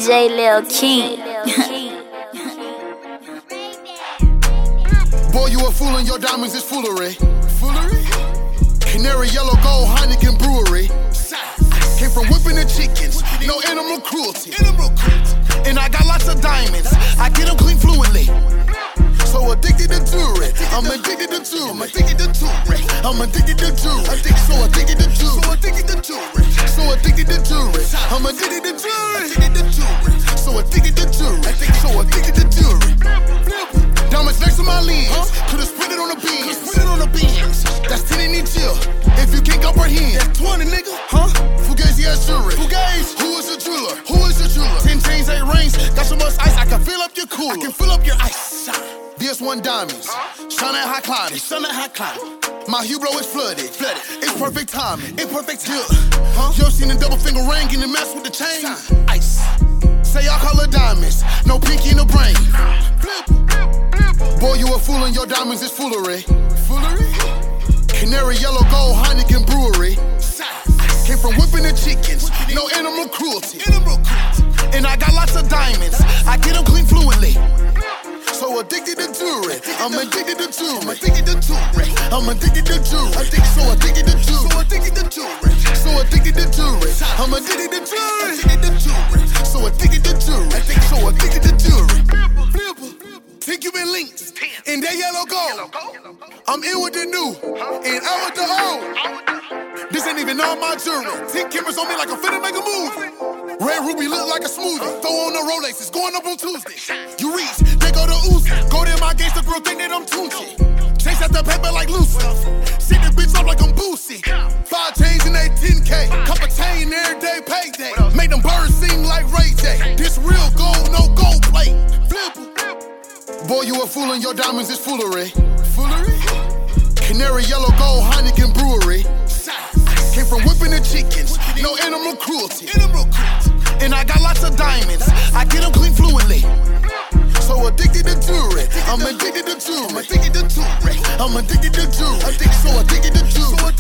DJ Lil King. Boy, you a fool and your diamonds is foolery. Foolery? Canary yellow gold Heineken brewery. Came from whipping the chickens, no animal cruelty. And I got lots of diamonds, I get them clean fluently. So addicted to jewelry, I'm addicted to jewelry. I'm addicted to jewelry. So addicted to jewelry. So addicted to jewelry. I'm addicted to jewelry. So addicted to jewelry. So addicted to jewelry. Diamonds next to my lens. Could've spent it on the beans. That's 10 in each year. If you can't comprehend, that's 20, nigga. Huh? Fugazi has jewelry. Fugazi. Who is the jeweler? 10 chains, 8 rings. Got so much ice, I can fill up your cooler. I can fill up your ice. BS1 diamonds. Shine at high climbing. My Hublot is flooded. It's perfect timing. Yo, seen a double finger ring and mess with the chain. Ice. Say y'all call her diamonds. No pinky in the brain. Boy, you a fool and your diamonds is foolery. Canary yellow gold Heineken brewery. Came from whipping the chickens, no animal cruelty. And I got lots of diamonds, I get them clean fluently. So addicted to jewelry, I'm addicted to jewelry. I'm addicted to jewelry. So addicted to jewelry. So addicted to jewelry. I'm addicted to jewelry. So addicted to jewelry. So addicted to jewelry. Think you been linked in that yellow gold. I'm in with the new and out with the old. This ain't even all my jewelry. 10 cameras on me like I'm finna make a movie. Red ruby look like a smoothie. Throw on the Rolex, it's going up on Tuesday. You reach, they go to Uzi. Go to my gangsta girl, think that I'm Tunchi. Chase out the paper like Lucy. Sit the bitch up like I'm Boosie. 5 chains and they 10K. Cup of chain every day, payday. Make them birds sing like Ray J. This real gold, no gold plate. Flip. Boy, you a fool and your diamonds is foolery. Canary yellow gold Heineken brewery. Came from whipping the chickens, no animal cruelty. And I got lots of diamonds, I get them clean fluently. So addicted to jewelry, I'm addicted to jewelry. I'm addicted to jewelry. So addicted to jewelry.